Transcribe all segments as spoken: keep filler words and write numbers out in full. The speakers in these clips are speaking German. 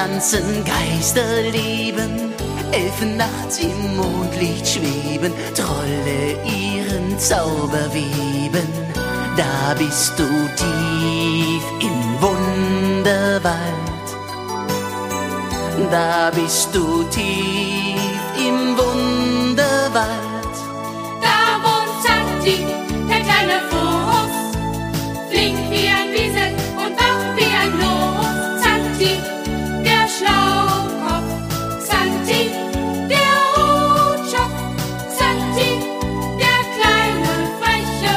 Pflanzen, Geister leben, Elfen nachts im Mondlicht schweben, Trolle ihren Zauber weben. Da bist du tief im Wunderwald, da bist du tief im Wunderwald. Da wohnt Santi, der kleine Fuchs, flink wie ein Wiesel und wach wie ein Luchs. Santi, der Schlaukopf, Santi, der Hutschopf, Santi, der kleine freche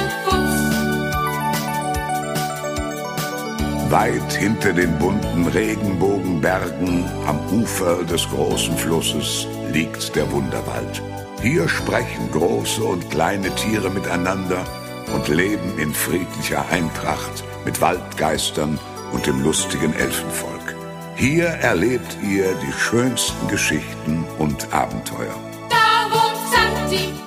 Fuchs. Weit hinter den bunten Regenbogenbergen am Ufer des großen Flusses liegt der Wunderwald. Hier sprechen große und kleine Tiere miteinander und leben in friedlicher Eintracht mit Waldgeistern und dem lustigen Elfenvolk. Hier erlebt ihr die schönsten Geschichten und Abenteuer. Da wohnt Santi,